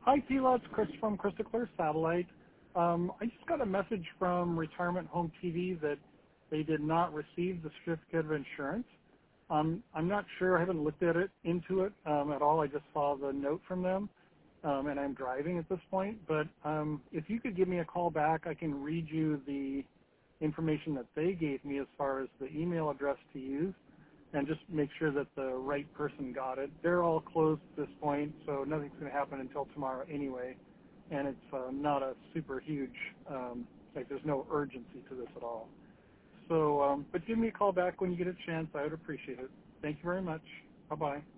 Hi, Tila. It's Chris from Crystal Clear Satellite. I just got a message from Retirement Home TV that they did not receive the certificate of insurance. I'm not sure. I haven't looked at it into it at all. I just saw the note from them, and I'm driving at this point. But if you could give me a call back, I can read you the information that they gave me as far as the email address to use, and just make sure that the right person got it. They're all closed at this point, so nothing's going to happen until tomorrow anyway, and it's not a super huge, there's no urgency to this at all. So, but give me a call back when you get a chance. I would appreciate it. Thank you very much. Bye-bye.